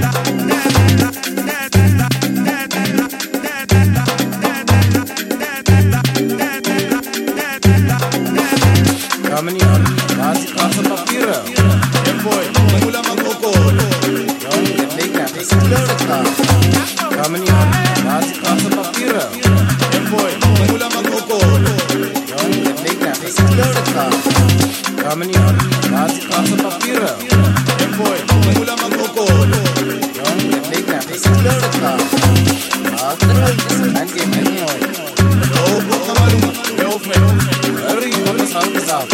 Meneer, daar is krasse papieren. Ja boy, mula mag-ukol. Jong, het leek net, is kleurig daar. Ja meneer, daar is krasse papieren. Ja boy, mula mag-ukol. Jong, het leek net, is kleurig daar. Ja meneer, daar is krasse papieren. Ja boy, mula mag-ukol. Jong, het leek net, is kleurig daar. Ah, terug, en geen mooi. Oh, kom maar doen. Heel veel. Hurry, wat is al gezegd?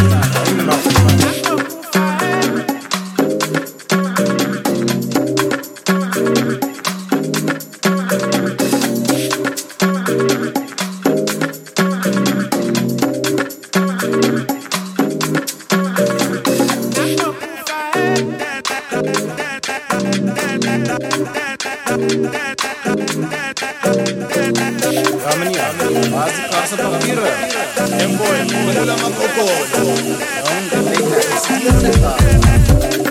Ja meneer, waar is die krasse papieren? Ja boy, mula mag-ukol. Jong, dat leek net, is kleurig daar.